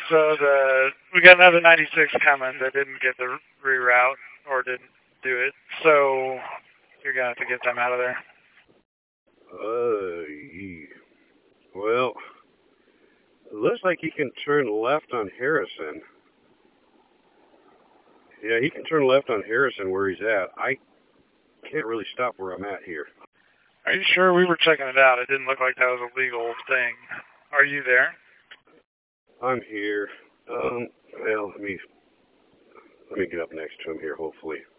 So we got another 96 coming that didn't get the reroute or didn't do it. So you're gonna have to get them out of there. Well, it looks like he can turn left on Harrison. Yeah, he can turn left on Harrison where he's at. I can't really stop where I'm at here. Are you sure? We were checking it out. It didn't look like that was a legal thing. Are you there? I'm here. Well, let me get up next to him here, hopefully.